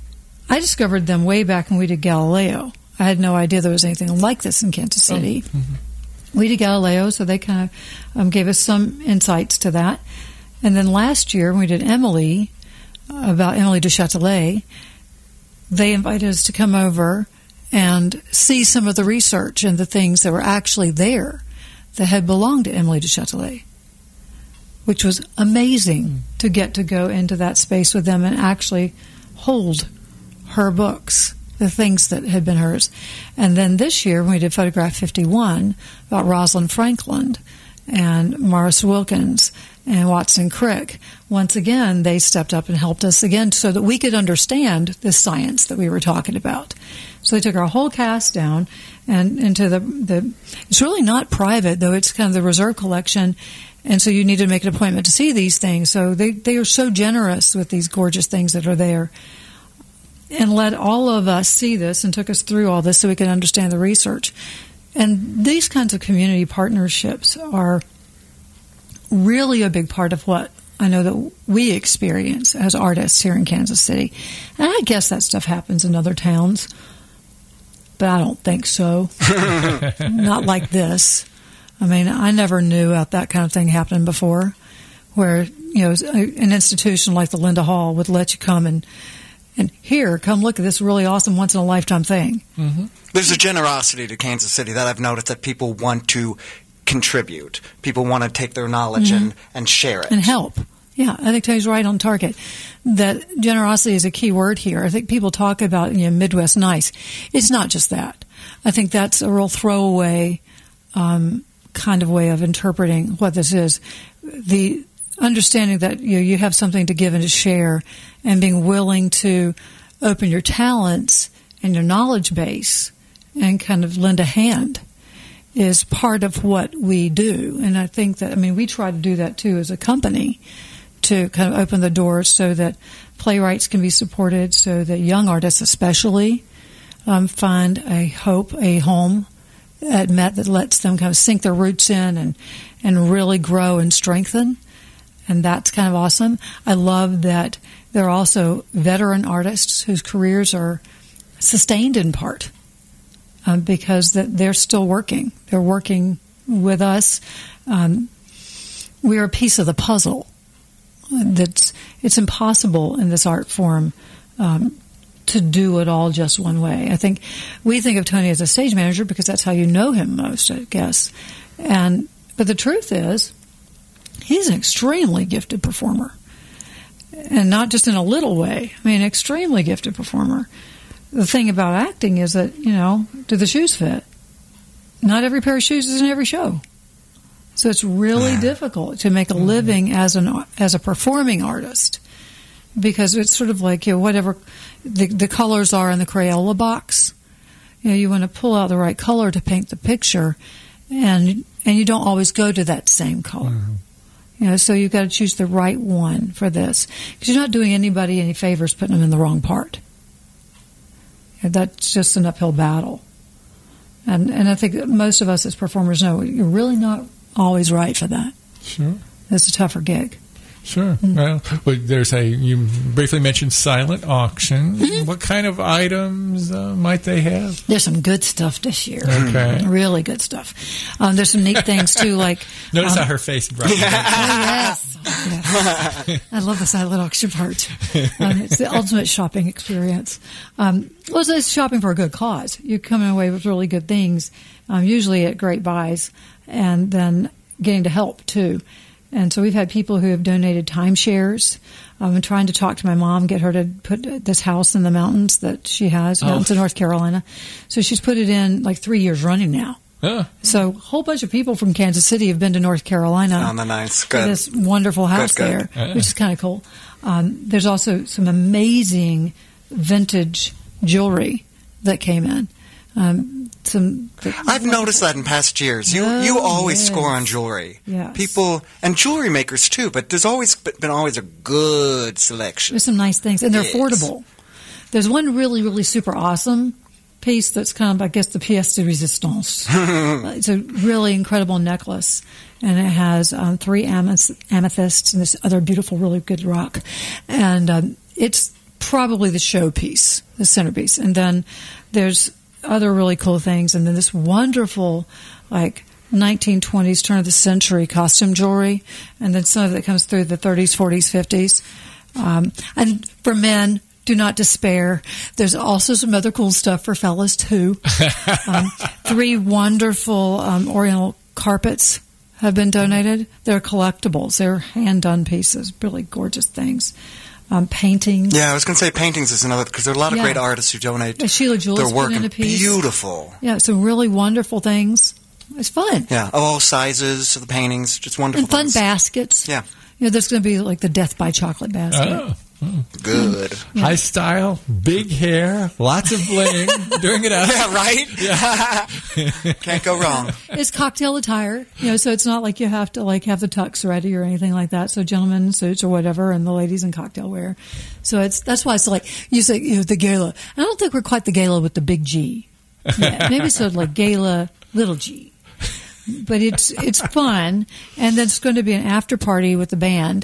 I discovered them way back when we did Galileo. I had no idea there was anything like this in Kansas City. Oh. Mm-hmm. We did Galileo, so they kind of um, gave us some insights to that. And then last year, when we did Emily, uh, about Emily du Châtelet, they invited us to come over and see some of the research and the things that were actually there that had belonged to Emily du Châtelet, which was amazing mm. to get to go into that space with them and actually hold her books, the things that had been hers. And then this year, when we did Photograph fifty-one, about Rosalind Franklin and Morris Wilkins and Watson Crick, once again, they stepped up and helped us again so that we could understand the science that we were talking about. So they took our whole cast down and into the, the it's really not private, though it's kind of the reserve collection, and so you need to make an appointment to see these things. So they, they are so generous with these gorgeous things that are there, and let all of us see this and took us through all this so we could understand the research. And these kinds of community partnerships are really a big part of what I know that we experience as artists here in Kansas City. And I guess that stuff happens in other towns, but I don't think so. Not like this. I mean, I never knew about that kind of thing happening before, where, you know, an institution like the Linda Hall would let you come and, and here, come look at this really awesome once-in-a-lifetime thing. Mm-hmm. There's a generosity to Kansas City that I've noticed, that people want to contribute. People want to take their knowledge mm-hmm. and, and share it. And help. Yeah, I think Tony's right on target. That generosity is a key word here. I think people talk about, you know, Midwest nice. It's not just that. I think that's a real throwaway um, kind of way of interpreting what this is. The understanding that, you know, you have something to give and to share, and being willing to open your talents and your knowledge base and kind of lend a hand is part of what we do. And I think that, I mean, we try to do that too as a company, to kind of open the doors so that playwrights can be supported, so that young artists especially um, find a hope, a home at Met that lets them kind of sink their roots in and, and really grow and strengthen. And that's kind of awesome. I love that there are also veteran artists whose careers are sustained in part um, because that they're still working. They're working with us. Um, we're a piece of the puzzle. That's it's impossible in this art form um, to do it all just one way. I think we think of Tony as a stage manager because that's how you know him most, I guess. And but the truth is, he's an extremely gifted performer, and not just in a little way. I mean, an extremely gifted performer. The thing about acting is that, you know, do the shoes fit? Not every pair of shoes is in every show. So it's really difficult to make a living as an as a performing artist, because it's sort of like, you know, whatever the, the colors are in the Crayola box. You know, you want to pull out the right color to paint the picture, and and you don't always go to that same color. Mm-hmm. You know, so you've got to choose the right one for this, because you're not doing anybody any favors putting them in the wrong part. And that's just an uphill battle. And and I think that most of us as performers know you're really not always right for that. Sure. It's a tougher gig. Sure. Mm-hmm. Well, well, there's a, you briefly mentioned silent auction. Mm-hmm. What kind of items uh, might they have? There's some good stuff this year. Okay. Really good stuff. Um, there's some neat things, too, like... Notice um, how her face brightened up. Oh, yes. yes. I love the silent auction part. Um, it's the ultimate shopping experience. Um, well, it's shopping for a good cause. You're coming away with really good things, um, usually at great buys, and then getting to help, too. And so we've had people who have donated timeshares. Um, I'm trying to talk to my mom, get her to put this house in the mountains that she has, mountains oh. in North Carolina. So she's put it in like three years running now. Huh. So a whole bunch of people from Kansas City have been to North Carolina. Oh, nice. Good. This wonderful house good, good. there, yeah. which is kind of cool. Um, there's also some amazing vintage jewelry that came in. Um, some. I've noticed that in past years. You oh, you always yes. score on jewelry. Yes. People and jewelry makers too, but there's always been always a good selection. There's some nice things, and they're yes. affordable. There's one really, really super awesome piece that's kind of, I guess, the pièce de résistance. It's a really incredible necklace, and it has um, three amethysts and this other beautiful, really good rock, and um, it's probably the showpiece, the centerpiece. And then there's other really cool things, and then this wonderful, like, nineteen twenties, turn of the century costume jewelry, and then some of it comes through the thirties, forties, fifties. Um, and for men, do not despair. There's also some other cool stuff for fellas, too. um, three wonderful um, Oriental carpets have been donated. They're collectibles. They're hand-done pieces, really gorgeous things. Um, paintings. Yeah, I was going to say paintings is another, because there are a lot of yeah. great artists who donate yeah, Sheila Jules their work. Put in a piece. Beautiful. Yeah, some really wonderful things. It's fun. Yeah, all sizes of the paintings, just wonderful And fun things. baskets. Yeah. You know, there's going to be like the Death by Chocolate basket. Oh. Oh. Good. Yeah. High style, big hair, lots of bling, doing it up. Yeah, right? Yeah. Can't go wrong. It's cocktail attire, you know, so it's not like you have to like have the tux ready or anything like that. So gentlemen in suits or whatever, and the ladies in cocktail wear. So it's that's why it's like you say, you know, the gala. I don't think we're quite the gala with the big G. Yeah, maybe sort of like gala little G. But it's it's fun, and then it's going to be an after party with the band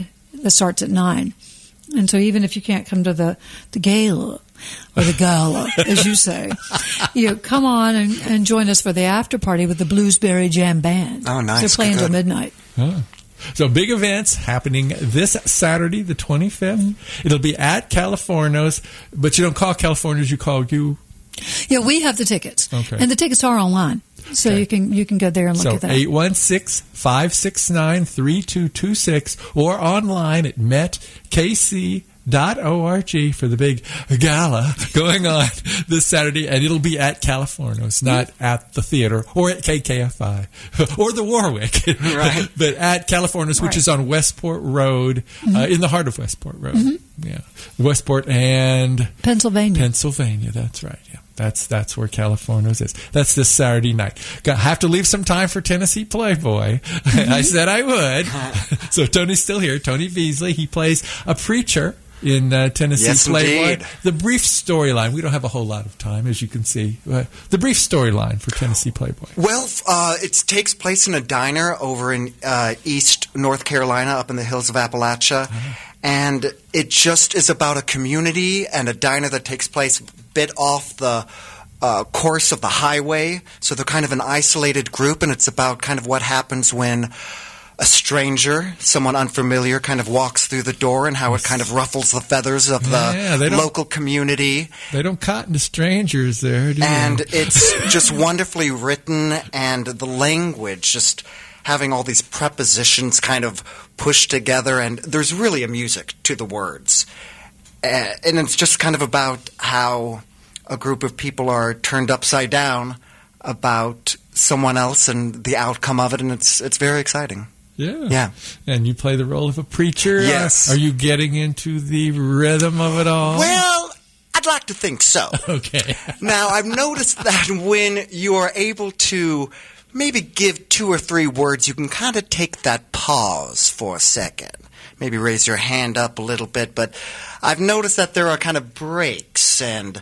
that starts at nine. And so even if you can't come to the, the gala, or the gala, as you say, you know, come on and, and join us for the after party with the Bluesberry Jam Band. Oh, nice. They're playing Good. till midnight. Huh. So big events happening this Saturday, the twenty-fifth. Mm-hmm. It'll be at Californo's, but you don't call Californo's, you call you. Yeah, we have the tickets. Okay. And the tickets are online. So Okay. you can you can go there and look So at that. eight one six, five six nine, three two two six or online at met k c dot org for the big gala going on this Saturday, and it'll be at Californo's, not at the theater or at K K F I or the Warwick, Right. but at Californo's, which Right. is on Westport Road, mm-hmm. uh, in the heart of Westport Road. Mm-hmm. Yeah, Westport and Pennsylvania. Pennsylvania. That's right. Yeah. That's that's where Californo's is. That's this Saturday night. Got, have to leave some time for Tennessee Playboy. Mm-hmm. I said I would. So Tony's still here. Tony Beasley. He plays a preacher in uh, Tennessee Yes, Playboy. indeed. The brief storyline. We don't have a whole lot of time, as you can see. Uh, the brief storyline for Tennessee Playboy. Well, uh, it takes place in a diner over in uh, East North Carolina, up in the hills of Appalachia. Uh-huh. And it just is about a community and a diner that takes place a bit off the uh, course of the highway. So they're kind of an isolated group, and it's about kind of what happens when a stranger, someone unfamiliar, kind of walks through the door and how it kind of ruffles the feathers of the Yeah, they don't- local community. They don't cotton to strangers there, do they? And it's just wonderfully written, and the language, just having all these prepositions kind of pushed together, and there's really a music to the words. Uh, and it's just kind of about how a group of people are turned upside down about someone else and the outcome of it, and it's it's very exciting. Yeah. Yeah. And you play the role of a preacher? Yes. Are you getting into the rhythm of it all? Well, I'd like to think so. Okay. Now, I've noticed that when you are able to maybe give two or three words, you can kind of take that pause for a second. Maybe raise your hand up a little bit, but I've noticed that there are kind of breaks and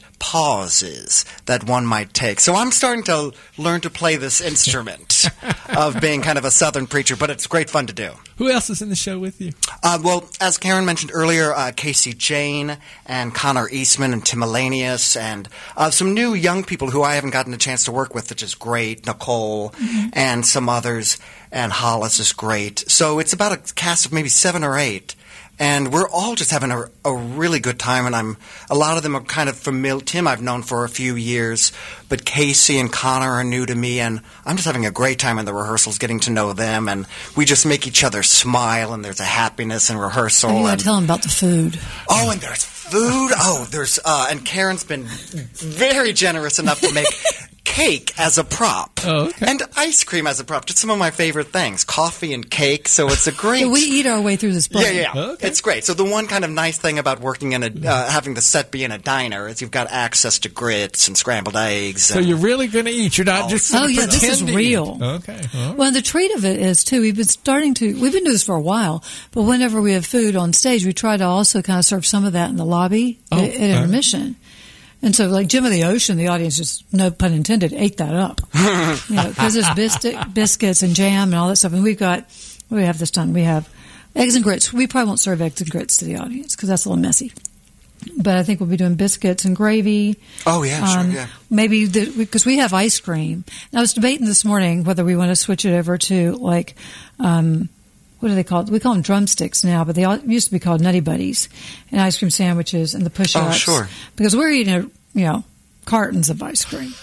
pauses that one might take. So I'm starting to learn to play this instrument of being kind of a Southern preacher, but it's great fun to do. Who else is in the show with you? Uh, well, as Karen mentioned earlier, uh, Casey Jane and Connor Eastman and Tim Elanius and uh, some new young people who I haven't gotten a chance to work with, which is great, Nicole mm-hmm. and some others, and Hollis is great. So it's about a cast of maybe seven or eight. And we're all just having a, a really good time, and I'm a lot of them are kind of familiar. Tim I've known for a few years, but Casey and Connor are new to me, and I'm just having a great time in the rehearsals, getting to know them, and we just make each other smile, and there's a happiness in rehearsal. And you got and, to tell them about the food. Oh, and there's food. Oh, there's uh, and Karen's been very generous enough to make cake as a prop. Oh, okay. And ice cream as a prop. Just some of my favorite things. Coffee and cake. So it's a great... So we eat our way through this play. Yeah, yeah, yeah. Okay. It's great. So the one kind of nice thing about working in a... Uh, having the set be in a diner is you've got access to grits and scrambled eggs. So and, you're really going to eat. You're not just Oh, gonna yeah, this pretend is to eat. real. Okay. Well, Well, the treat of it is, too, we've been starting to, we've been doing this for a while, but whenever we have food on stage, we try to also kind of serve some of that in the lobby Oh, at, at okay. intermission. And so, like Jim of the Ocean, the audience just, no pun intended, ate that up. You know, because there's biscuit, biscuits and jam and all that stuff. And we've got, what do we have this time? We have eggs and grits. We probably won't serve eggs and grits to the audience because that's a little messy. But I think we'll be doing biscuits and gravy. Oh, yeah, um, sure, yeah. Maybe, because we have ice cream. And I was debating this morning whether we want to switch it over to, like, um, what do they call it? We call them drumsticks now, but they all, used to be called Nutty Buddies, and ice cream sandwiches and the push-ups. Oh, sure. Because we're eating, you know, cartons of ice cream.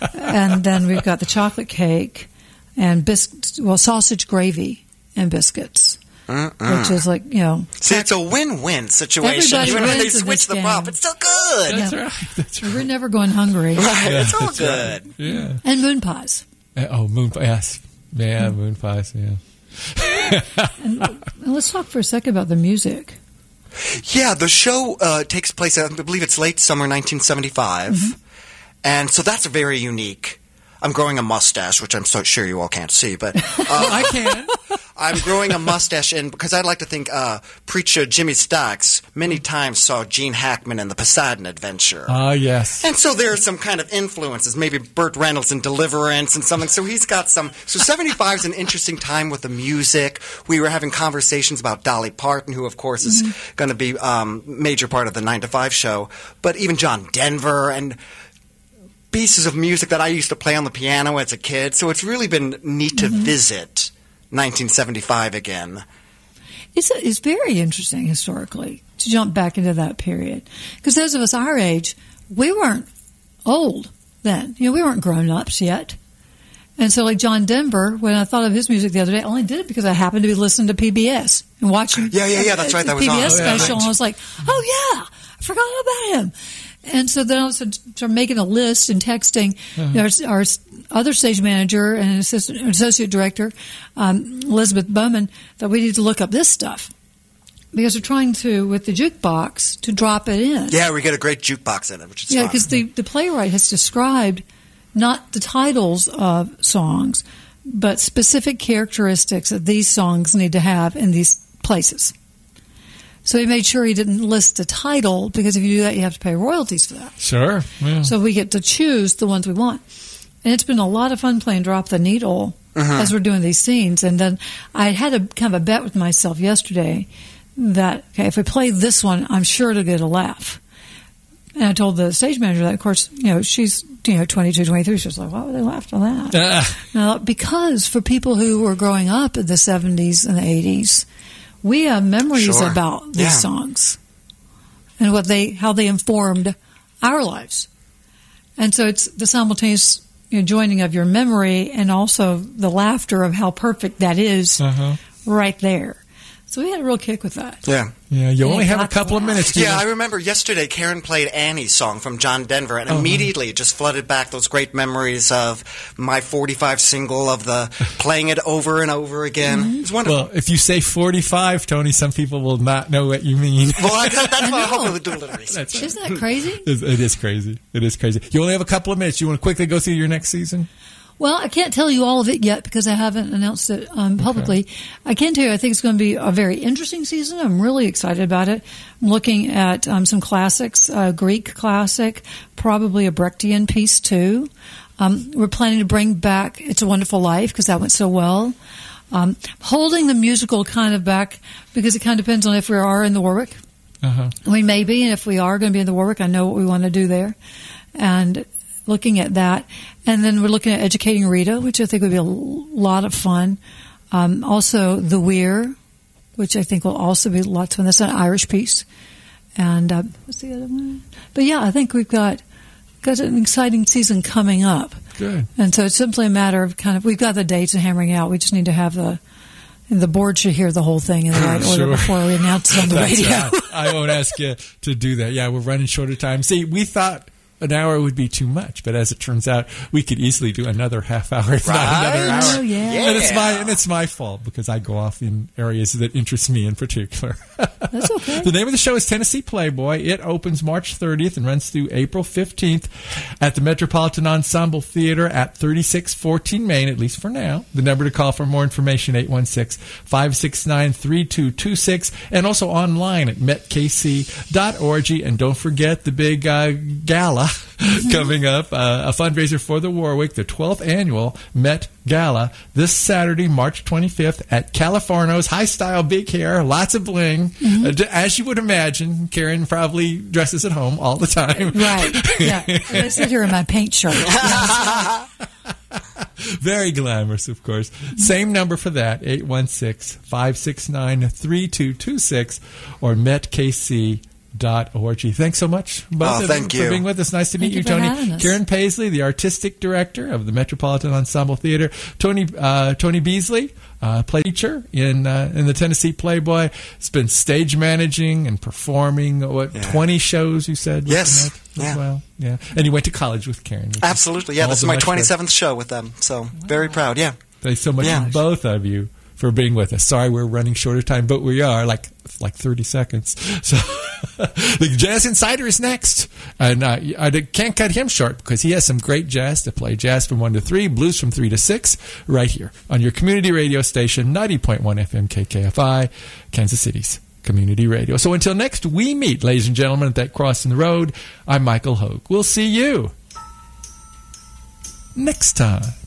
And then we've got the chocolate cake and biscuits, well, sausage gravy and biscuits. Mm-mm. Which is like, you know. See, it's a win-win situation. Everybody Even when they wins in switch this the game. prop, it's still good. that's Yeah. right. That's right. We're never going hungry. Right, Yeah, it's all that's good. right. Yeah. And moon pies. Uh, Oh, moon pies. Yes. Yeah, moon pies. Yeah. And, and let's talk for a second about the music. Yeah, the show uh, takes place, I believe it's late summer nineteen seventy-five. Mm-hmm. And so that's very unique. I'm growing a mustache, which I'm so sure you all can't see, but uh, I can. I'm growing a mustache in because I'd like to think uh, preacher Jimmy Stocks many times saw Gene Hackman in the Poseidon Adventure. Ah, uh, yes. And so there are some kind of influences, maybe Burt Reynolds in Deliverance and something. So he's got some. So seventy-five is an interesting time with the music. We were having conversations about Dolly Parton, who, of course, is mm-hmm. going to be a um, major part of the nine to five show. But even John Denver and pieces of music that I used to play on the piano as a kid. So it's really been neat to mm-hmm. visit nineteen seventy-five again. It's, a, it's very interesting historically to jump back into that period. Because those of us our age, we weren't old then. You know, we weren't grown-ups yet. And so like John Denver, when I thought of his music the other day, I only did it because I happened to be listening to P B S and watching yeah, yeah, yeah, that's right. That was P B S on. Oh, yeah, special. right. And I was like, oh, yeah, I forgot about him. And so then I was started making a list and texting uh-huh. our, our other stage manager and assistant, associate director, um, Elizabeth Bowman, that we need to look up this stuff. Because we're trying to, with the jukebox, to drop it in. Yeah, we get a great jukebox in it, which is yeah, fun. because the, the playwright has described not the titles of songs, but specific characteristics that these songs need to have in these places. So he made sure he didn't list the title, because if you do that, you have to pay royalties for that. Sure. Yeah. So we get to choose the ones we want. And it's been a lot of fun playing Drop the Needle uh-huh. as we're doing these scenes. And then I had a kind of a bet with myself yesterday that, okay, if we play this one, I'm sure to get a laugh. And I told the stage manager that, of course, you know, she's, you know, twenty-two, twenty-three. She was like, why would they laugh at that? Uh. Now, because for people who were growing up in the seventies and the eighties, we have memories sure. about these yeah. songs and what they, how they informed our lives. And so it's the simultaneous, you know, joining of your memory and also the laughter of how perfect that is uh-huh. right there. So we had a real kick with that. Yeah. Yeah, you and only have a couple of minutes. Yeah, I remember yesterday Karen played Annie's song from John Denver, and uh-huh. immediately it just flooded back those great memories of my forty-five single, of the playing it over and over again. Mm-hmm. It's wonderful. Well, if you say forty-five, Tony, some people will not know what you mean. Well, I, that's I why I hope they would do a little research. Isn't that crazy? It is crazy. It is crazy. You only have a couple of minutes. You want to quickly go through your next season? Well, I can't tell you all of it yet because I haven't announced it um, publicly. Okay. I can tell you I think it's going to be a very interesting season. I'm really excited about it. I'm looking at um, some classics, a Greek classic, probably a Brechtian piece too. Um, we're planning to bring back It's a Wonderful Life because that went so well. Um, holding the musical kind of back because it kind of depends on if we are in the Warwick. Uh-huh. We may be, and if we are going to be in the Warwick, I know what we want to do there. And looking at that. And then we're looking at Educating Rita, which I think would be a lot of fun. Um, also, The Weir, which I think will also be lots of fun. That's an Irish piece. And uh, what's the other one? But yeah, I think we've got got an exciting season coming up. Good. And so it's simply a matter of kind of, we've got the dates and hammering out. We just need to have the, and the board should hear the whole thing in the right order sure. before we announce it on the radio. Right. I won't ask you to do that. Yeah, we're running short of time. See, we thought an hour would be too much, but as it turns out, we could easily do another half hour, if right? not another hour. Oh, yeah. And it's my and it's my fault because I go off in areas that interest me in particular. That's okay. The name of the show is Tennessee Playboy. It opens March thirtieth and runs through April fifteenth at the Metropolitan Ensemble Theater at thirty-six fourteen Main, at least for now. The number to call for more information, eight one six, five six nine, three two two six, and also online at met k c dot org. And don't forget the big uh, gala coming up, uh, a fundraiser for the Warwick, the twelfth annual Met Gala, this Saturday, March twenty-fifth at Californo's. High style, big hair, lots of bling. Mm-hmm. Uh, as you would imagine, Karen probably dresses at home all the time. Right. Yeah. I sit here in my paint shirt. Very glamorous, of course. Mm-hmm. Same number for that, eight one six, five six nine, three two two six or met k c dot org. Thanks so much, both oh, of thank you, you for being with us. Nice to meet thank you, you Tony. Karen Paisley, the artistic director of the Metropolitan Ensemble Theater. Tony uh, Tony Beasley, uh, play teacher in uh, in the Tennessee Playboy. Has been stage managing and performing. What yeah. twenty shows? You said yes, as yeah. well. Yeah, and you went to college with Karen. Absolutely, yeah. This is my twenty-seventh show with them, so wow. very proud. Yeah, thanks so much, yeah. both of you, for being with us. Sorry, we're running short of time, but we are like like thirty seconds. So. The Jazz Insider is next. And uh, I can't cut him short because he has some great jazz to play. Jazz from one to three, blues from three to six, right here on your community radio station, ninety point one F M K K F I, Kansas City's community radio. So until next we meet, ladies and gentlemen, at that crossing the road, I'm Michael Hogue. We'll see you next time.